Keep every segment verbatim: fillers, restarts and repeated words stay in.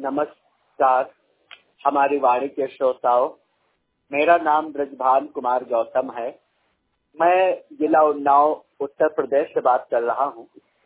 नमस्कार हमारी वाणी के श्रोताओं, मेरा नाम ब्रजभान कुमार गौतम है। मैं जिला उन्नाव उत्तर प्रदेश से बात कर रहा हूँ।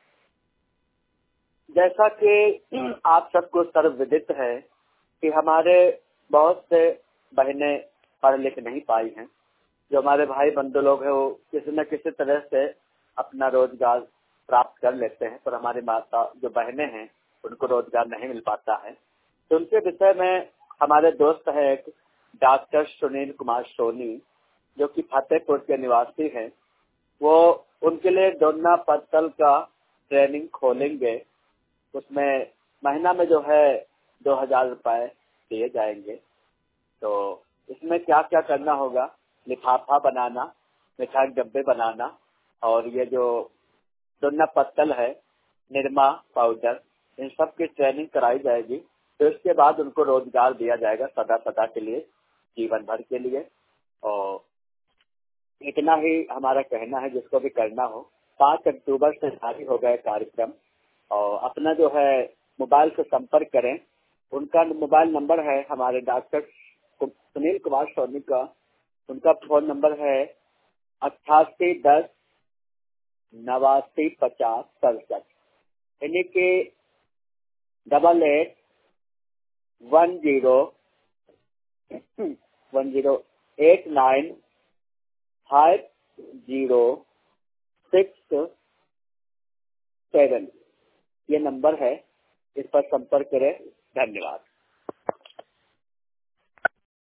जैसा कि आप सबको सर्वविदित है कि हमारे बहुत से बहनें पढ़ लिख नहीं पाई हैं। जो हमारे भाई बंधु लोग हैं वो किसी न किसी तरह से अपना रोजगार प्राप्त कर लेते हैं, पर हमारी माता जो बहनें हैं उनको रोजगार नहीं मिल पाता है। तो उनके विषय में हमारे दोस्त है एक डॉक्टर सुनील कुमार सोनी, जो कि फतेहपुर के निवासी हैं। वो उनके लिए दोना पत्तल का ट्रेनिंग खोलेंगे। उसमें महीना में जो है दो हजार रुपए दिए जाएंगे। तो इसमें क्या क्या करना होगा, लिफाफा बनाना, मिठाई डब्बे बनाना, और ये जो दोना पत्तल है, निरमा पाउडर, इन सब की ट्रेनिंग कराई जाएगी। तो इसके बाद उनको रोजगार दिया जाएगा सदा सदा के लिए, जीवन भर के लिए। और इतना ही हमारा कहना है, जिसको भी करना हो। पाँच अक्टूबर से जारी हो गए कार्यक्रम, और अपना जो है मोबाइल से संपर्क करें। उनका मोबाइल नंबर है हमारे डॉक्टर सुनील कुमार सोनी का। उनका फोन नंबर है अट्ठासी दस नवासी पचास सड़सठ, यानी कि double eight one zero one zero eight nine five zero six seven, ये नंबर है। इस पर संपर्क करें। धन्यवाद।